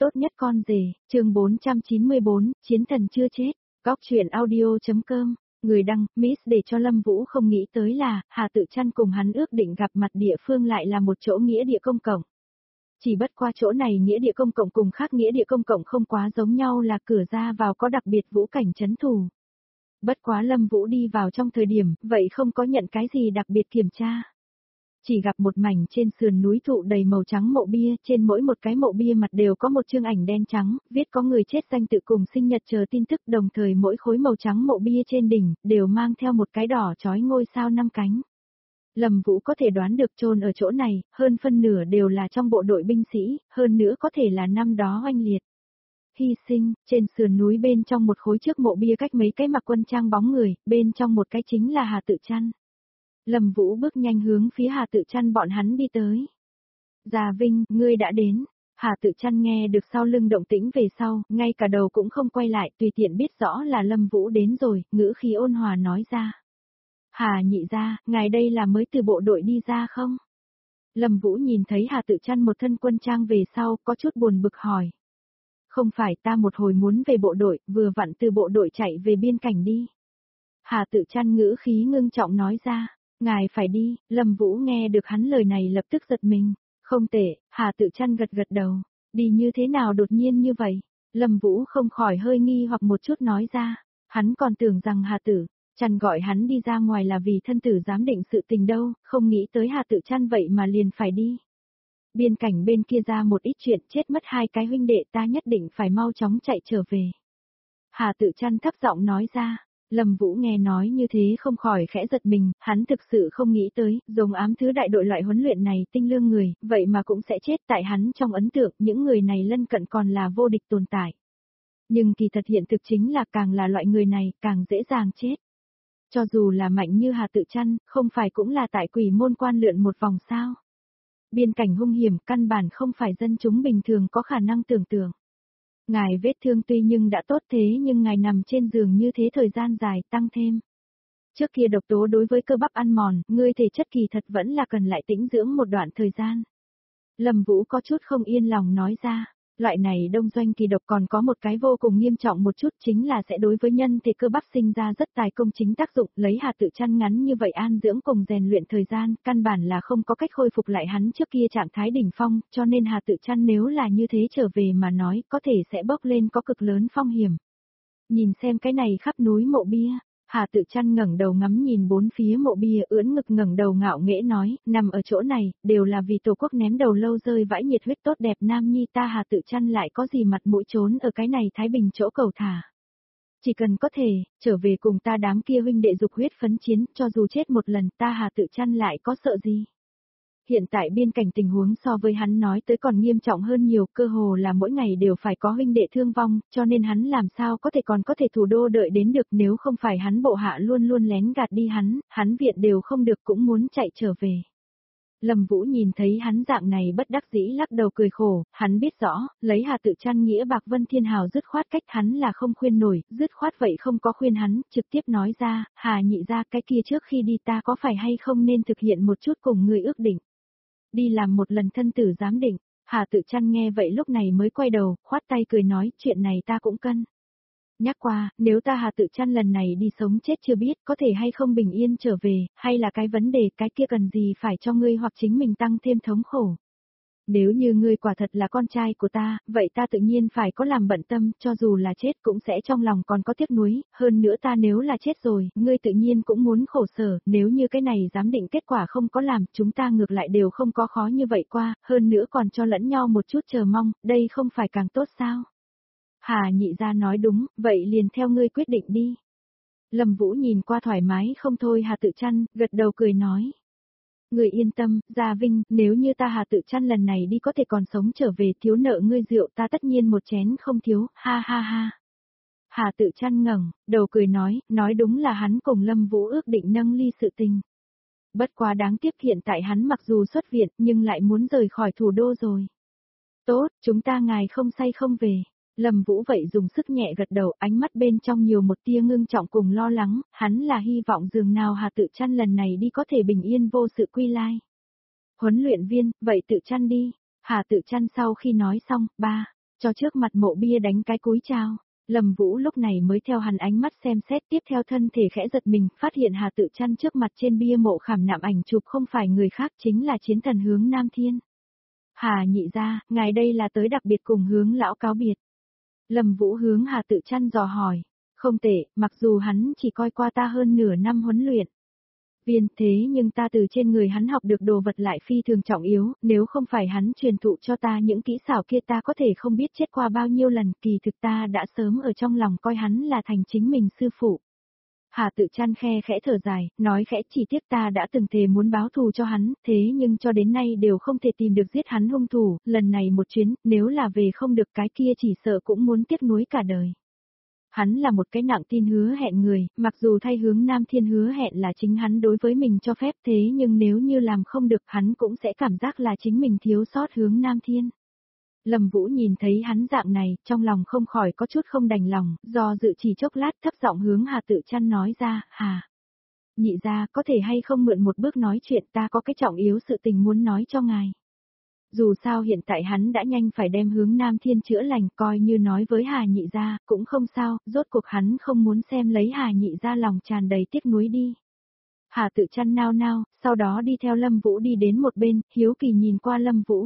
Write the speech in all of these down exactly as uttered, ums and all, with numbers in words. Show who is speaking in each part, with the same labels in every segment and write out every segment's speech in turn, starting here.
Speaker 1: tốt nhất con rể, chương bốn trăm chín mươi bốn, chiến thần chưa chết, góc truyện audio.com, người đăng, Miss để cho Lâm Vũ không nghĩ tới là, Hà Tự Trăn cùng hắn ước định gặp mặt địa phương lại là một chỗ nghĩa địa công cộng. Chỉ bất qua chỗ này nghĩa địa công cộng cùng khác nghĩa địa công cộng không quá giống nhau là cửa ra vào có đặc biệt vũ cảnh trấn thủ. Bất quá Lâm Vũ đi vào trong thời điểm, vậy không có nhận cái gì đặc biệt kiểm tra. Chỉ gặp một mảnh trên sườn núi thụ đầy màu trắng mộ bia, trên mỗi một cái mộ bia mặt đều có một chương ảnh đen trắng, viết có người chết danh tự cùng sinh nhật chờ tin tức, đồng thời mỗi khối màu trắng mộ bia trên đỉnh, đều mang theo một cái đỏ chói ngôi sao năm cánh. Lâm Vũ có thể đoán được chôn ở chỗ này, hơn phân nửa đều là trong bộ đội binh sĩ, hơn nữa có thể là năm đó oanh liệt. Hy sinh, trên sườn núi bên trong một khối trước mộ bia cách mấy cái mặc quân trang bóng người, bên trong một cái chính là Hà Tự Trăn. Lâm Vũ bước nhanh hướng phía Hà Tự Trăn bọn hắn đi tới. Già Vinh, ngươi đã đến. Hà Tự Trăn nghe được sau lưng động tĩnh về sau, ngay cả đầu cũng không quay lại, tùy tiện biết rõ là Lâm Vũ đến rồi, ngữ khí ôn hòa nói ra. Hà nhị gia, ngài đây là mới từ bộ đội đi ra không? Lâm Vũ nhìn thấy Hà Tự Trăn một thân quân trang về sau, có chút buồn bực hỏi. Không phải, ta một hồi muốn về bộ đội, vừa vặn từ bộ đội chạy về biên cảnh đi. Hà Tự Trăn ngữ khí ngưng trọng nói ra. Ngài phải đi, Lâm Vũ nghe được hắn lời này lập tức giật mình. Không tệ, Hà Tự Trăn gật gật đầu. Đi như thế nào đột nhiên như vậy? Lâm Vũ không khỏi hơi nghi hoặc một chút nói ra. Hắn còn tưởng rằng Hà Tự Trăn gọi hắn đi ra ngoài là vì thân tử giám định sự tình đâu, không nghĩ tới Hà Tự Trăn vậy mà liền phải đi. Biên cảnh bên kia ra một ít chuyện, chết mất hai cái huynh đệ, ta nhất định phải mau chóng chạy trở về. Hà Tự Trăn thấp giọng nói ra. Lâm Vũ nghe nói như thế không khỏi khẽ giật mình, hắn thực sự không nghĩ tới, giống ám thứ đại đội loại huấn luyện này tinh lương người, vậy mà cũng sẽ chết, tại hắn trong ấn tượng, những người này lân cận còn là vô địch tồn tại. Nhưng kỳ thật hiện thực chính là càng là loại người này, càng dễ dàng chết. Cho dù là mạnh như Hà Tự Trăn, không phải cũng là tại Quỷ Môn Quan lượn một vòng sao. Biên cảnh hung hiểm, căn bản không phải dân chúng bình thường có khả năng tưởng tượng. Ngài vết thương tuy nhưng đã tốt thế nhưng ngài nằm trên giường như thế thời gian dài tăng thêm. Trước kia độc tố đối với cơ bắp ăn mòn, ngươi thể chất kỳ thật vẫn là cần lại tĩnh dưỡng một đoạn thời gian. Lâm Vũ có chút không yên lòng nói ra, loại này đông doanh kỳ độc còn có một cái vô cùng nghiêm trọng một chút chính là sẽ đối với nhân thể cơ bắp sinh ra rất tài công chính tác dụng, lấy Hà Tự Trăn ngắn như vậy an dưỡng cùng rèn luyện thời gian, căn bản là không có cách khôi phục lại hắn trước kia trạng thái đỉnh phong, cho nên Hà Tự Trăn nếu là như thế trở về mà nói, có thể sẽ bốc lên có cực lớn phong hiểm. Nhìn xem cái này khắp núi mộ bia. Hà Tự Trăn ngẩng đầu ngắm nhìn bốn phía mộ bia, ưỡn ngực ngẩng đầu ngạo nghễ nói, nằm ở chỗ này, đều là vì tổ quốc ném đầu lâu rơi vãi nhiệt huyết tốt đẹp nam nhi ta Hà Tự Trăn lại có gì mặt mũi trốn ở cái này Thái Bình chỗ cầu thả. Chỉ cần có thể, trở về cùng ta đám kia huynh đệ dục huyết phấn chiến, cho dù chết một lần ta Hà Tự Trăn lại có sợ gì. Hiện tại biên cảnh tình huống so với hắn nói tới còn nghiêm trọng hơn nhiều, cơ hồ là mỗi ngày đều phải có huynh đệ thương vong, cho nên hắn làm sao có thể còn có thể thủ đô đợi đến được nếu không phải hắn bộ hạ luôn luôn lén gạt đi hắn, hắn viện đều không được cũng muốn chạy trở về. Lâm Vũ nhìn thấy hắn dạng này bất đắc dĩ lắc đầu cười khổ, hắn biết rõ, lấy Hà Tự Trăn nghĩa bạc Vân Thiên Hào dứt khoát cách hắn là không khuyên nổi, dứt khoát vậy không có khuyên hắn, trực tiếp nói ra, Hà nhị ra cái kia trước khi đi ta có phải hay không nên thực hiện một chút cùng người ước định. Đi làm một lần thân tử giám định, Hà Tự Trăn nghe vậy lúc này mới quay đầu, khoát tay cười nói, chuyện này ta cũng cân. Nhắc qua, nếu ta Hà Tự Trăn lần này đi sống chết chưa biết có thể hay không bình yên trở về, hay là cái vấn đề cái kia cần gì phải cho ngươi hoặc chính mình tăng thêm thống khổ. Nếu như ngươi quả thật là con trai của ta, vậy ta tự nhiên phải có làm bận tâm, cho dù là chết cũng sẽ trong lòng còn có tiếc nuối, hơn nữa ta nếu là chết rồi, ngươi tự nhiên cũng muốn khổ sở, nếu như cái này giám định kết quả không có làm, chúng ta ngược lại đều không có khó như vậy qua, hơn nữa còn cho lẫn nhau một chút chờ mong, đây không phải càng tốt sao? Hà nhị gia nói đúng, vậy liền theo ngươi quyết định đi. Lâm Vũ nhìn qua thoải mái không thôi Hà Tự Trăn, gật đầu cười nói. Người yên tâm, Gia Vinh, nếu như ta Hà Tự Trăn lần này đi có thể còn sống trở về thiếu nợ ngươi rượu ta tất nhiên một chén không thiếu, ha ha ha. Hà Tự Trăn ngẩng, đầu cười nói, nói đúng là hắn cùng Lâm Vũ ước định nâng ly sự tình. Bất quá đáng tiếc hiện tại hắn mặc dù xuất viện nhưng lại muốn rời khỏi thủ đô rồi. Tốt, chúng ta ngài không say không về. Lâm Vũ vậy dùng sức nhẹ gật đầu, ánh mắt bên trong nhiều một tia ngưng trọng cùng lo lắng, hắn là hy vọng dường nào Hà Tự Trăn lần này đi có thể bình yên vô sự quy lai. Huấn luyện viên, vậy Tự Trăn đi. Hà Tự Trăn sau khi nói xong, ba, cho trước mặt mộ bia đánh cái cúi chào. Lâm Vũ lúc này mới theo hắn ánh mắt xem xét, tiếp theo thân thể khẽ giật mình, phát hiện Hà Tự Chăn trước mặt trên bia mộ khảm nạm ảnh chụp không phải người khác chính là chiến thần Hướng Nam Thiên. Hà nhị gia, ngài đây là tới đặc biệt cùng Hướng lão cáo biệt. Lâm Vũ hướng Hà Tự Chăn dò hỏi. Không tệ, mặc dù hắn chỉ coi qua ta hơn nửa năm huấn luyện viên, thế nhưng ta từ trên người hắn học được đồ vật lại phi thường trọng yếu, nếu không phải hắn truyền thụ cho ta những kỹ xảo kia ta có thể không biết chết qua bao nhiêu lần, kỳ thực ta đã sớm ở trong lòng coi hắn là thành chính mình sư phụ. Hà Tự Chăn khe khẽ thở dài, nói khẽ chỉ tiếc ta đã từng thề muốn báo thù cho hắn, thế nhưng cho đến nay đều không thể tìm được giết hắn hung thủ, lần này một chuyến, nếu là về không được cái kia chỉ sợ cũng muốn tiếc nuối cả đời. Hắn là một cái nặng tin hứa hẹn người, mặc dù thay Hướng Nam Thiên hứa hẹn là chính hắn đối với mình cho phép, thế nhưng nếu như làm không được hắn cũng sẽ cảm giác là chính mình thiếu sót Hướng Nam Thiên. Lâm Vũ nhìn thấy hắn dạng này, trong lòng không khỏi có chút không đành lòng, do dự chỉ chốc lát thấp giọng hướng Hà Tự Chăn nói ra, Hà. Nhị gia có thể hay không mượn một bước nói chuyện, ta có cái trọng yếu sự tình muốn nói cho ngài. Dù sao hiện tại hắn đã nhanh phải đem Hướng Nam Thiên chữa lành, coi như nói với Hà nhị gia, cũng không sao, rốt cuộc hắn không muốn xem lấy Hà nhị gia lòng tràn đầy tiếc nuối đi. Hà Tự Chăn nao nao, sau đó đi theo Lâm Vũ đi đến một bên, hiếu kỳ nhìn qua Lâm Vũ.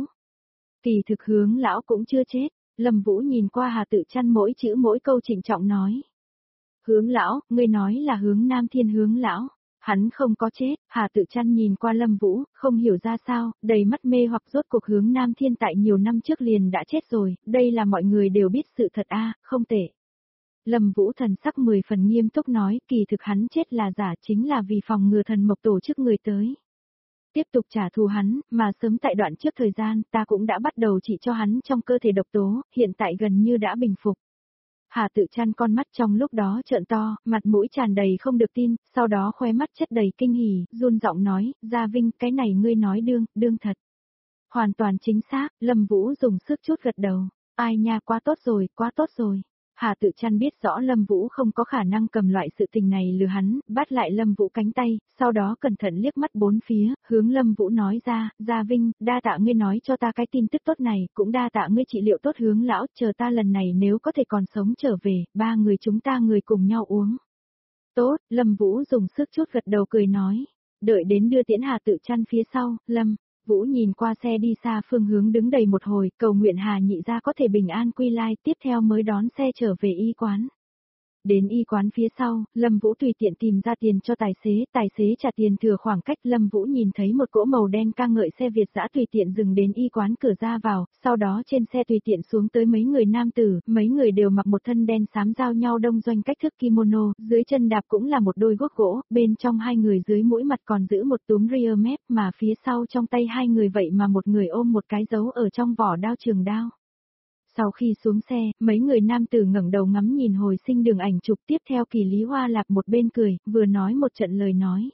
Speaker 1: Kỳ thực Hướng lão cũng chưa chết, Lâm Vũ nhìn qua Hà Tự Chăn mỗi chữ mỗi câu trịnh trọng nói. Hướng lão, ngươi nói là Hướng Nam Thiên Hướng lão. Hắn không có chết, Hà Tự Chăn nhìn qua Lâm Vũ, không hiểu ra sao, đầy mắt mê hoặc rốt cuộc Hướng Nam Thiên tại nhiều năm trước liền đã chết rồi, đây là mọi người đều biết sự thật a, không tệ. Lâm Vũ thần sắc mười phần nghiêm túc nói, kỳ thực hắn chết là giả chính là vì phòng ngừa thần mộc tổ chức người tới. Tiếp tục trả thù hắn, mà sớm tại đoạn trước thời gian ta cũng đã bắt đầu trị cho hắn trong cơ thể độc tố, hiện tại gần như đã bình phục. Hà Tự Chăn con mắt trong lúc đó trợn to, mặt mũi tràn đầy không được tin, sau đó khóe mắt chất đầy kinh hỉ, run giọng nói, Gia Vinh, cái này ngươi nói đương, đương thật. Hoàn toàn chính xác, Lâm Vũ dùng sức chút gật đầu, ai nha quá tốt rồi, quá tốt rồi. Hà Tự Chăn biết rõ Lâm Vũ không có khả năng cầm loại sự tình này lừa hắn, bắt lại Lâm Vũ cánh tay, sau đó cẩn thận liếc mắt bốn phía, hướng Lâm Vũ nói ra, Gia Vinh, đa tạ ngươi nói cho ta cái tin tức tốt này, cũng đa tạ ngươi trị liệu tốt Hướng lão, chờ ta lần này nếu có thể còn sống trở về, ba người chúng ta người cùng nhau uống. Tốt, Lâm Vũ dùng sức chút gật đầu cười nói, đợi đến đưa tiễn Hà Tự Chăn phía sau, Lâm Vũ nhìn qua xe đi xa phương hướng đứng đầy một hồi, cầu nguyện Hà nhị gia có thể bình an quy lai, tiếp theo mới đón xe trở về y quán. Đến y quán phía sau, Lâm Vũ tùy tiện tìm ra tiền cho tài xế, tài xế trả tiền thừa khoảng cách, Lâm Vũ nhìn thấy một cỗ màu đen ca ngợi xe Việt dã tùy tiện dừng đến y quán cửa ra vào, sau đó trên xe tùy tiện xuống tới mấy người nam tử, mấy người đều mặc một thân đen xám giao nhau đông doanh cách thức kimono, dưới chân đạp cũng là một đôi guốc gỗ, bên trong hai người dưới mũi mặt còn giữ một túm rear mép, mà phía sau trong tay hai người vậy mà một người ôm một cái dấu ở trong vỏ đao trường đao. Sau khi xuống xe, mấy người nam tử ngẩng đầu ngắm nhìn hồi sinh đường ảnh chụp, tiếp theo Kỳ Lý Hoa Lạc một bên cười, vừa nói một trận lời nói.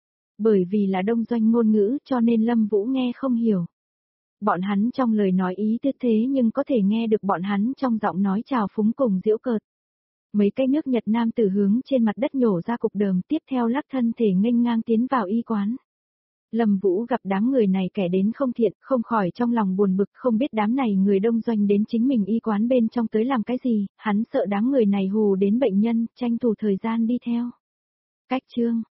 Speaker 1: Bởi vì là đông doanh ngôn ngữ cho nên Lâm Vũ nghe không hiểu. Bọn hắn trong lời nói ý tứ thế nhưng có thể nghe được bọn hắn trong giọng nói trào phúng cùng giễu cợt. Mấy cái nước Nhật nam tử hướng trên mặt đất nhổ ra cục đờm, tiếp theo lắc thân thể nghênh ngang tiến vào y quán. Lâm Vũ gặp đám người này kẻ đến không thiện, không khỏi trong lòng buồn bực, không biết đám này người đông doanh đến chính mình y quán bên trong tới làm cái gì, hắn sợ đám người này hù đến bệnh nhân, tranh thủ thời gian đi theo. Cách chương